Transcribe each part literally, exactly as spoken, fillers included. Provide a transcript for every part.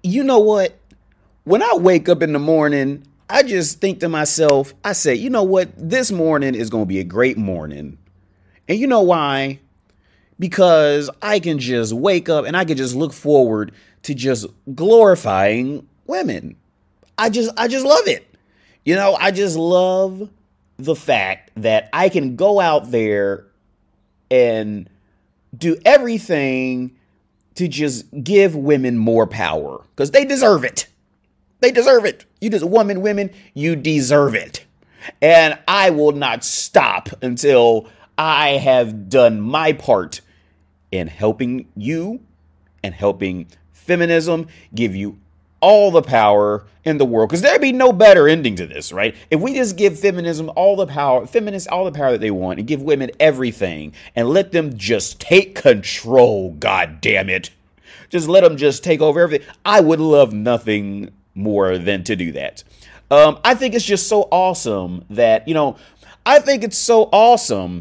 you know what? When I wake up in the morning, I just think to myself, I say, you know what? This morning is going to be a great morning. And you know why? Because I can just wake up and I can just look forward to just glorifying women. I just, I just love it. You know, I just love the fact that I can go out there and do everything to just give women more power because they deserve it. They deserve it. You just woman, women, you deserve it. And I will not stop until I have done my part in helping you and helping feminism give you all the power in the world, because there'd be no better ending to this, right? If we just give feminism all the power, feminists all the power that they want, and give women everything, and let them just take control, god damn it. Just let them just take over everything. I would love nothing more than to do that. Um, I think it's just so awesome that, you know, I think it's so awesome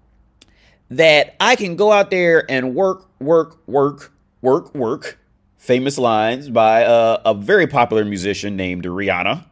that I can go out there and work, work, work, work, work. Famous lines by uh, a very popular musician named Rihanna.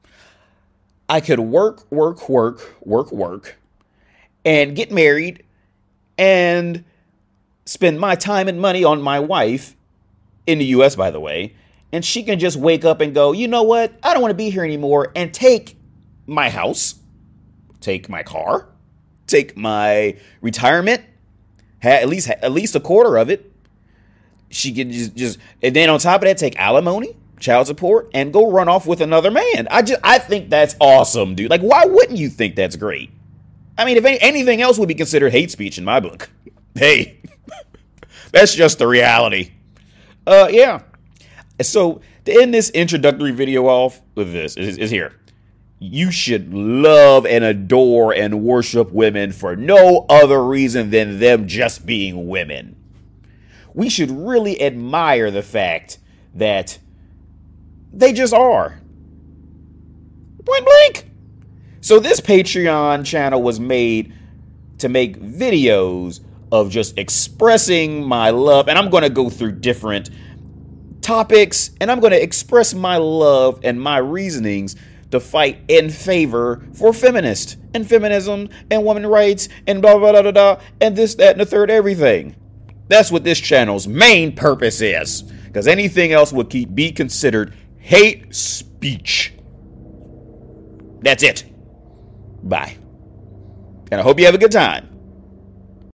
I could work, work, work, work, work, and get married and spend my time and money on my wife in the U S, by the way. And she can just wake up and go, you know what? I don't want to be here anymore, and take my house, take my car, take my retirement, at least at least a quarter of it. She can just, just, and then on top of that, take alimony, child support, and go run off with another man. I just, I think that's awesome, dude. Like, why wouldn't you think that's great? I mean, if any, anything else would be considered hate speech in my book. Hey, that's just the reality. Uh, yeah. So to end this introductory video off with this is, is here. You should love and adore and worship women for no other reason than them just being women. We should really admire the fact that they just are. Point blank. So this Patreon channel was made to make videos of just expressing my love. And I'm going to go through different topics, and I'm going to express my love and my reasonings to fight in favor for feminists and feminism and women's rights and blah, blah, blah, blah, blah, and this, that, and the third, everything. That's what this channel's main purpose is, because anything else would keep be considered hate speech. That's it. Bye. And I hope you have a good time.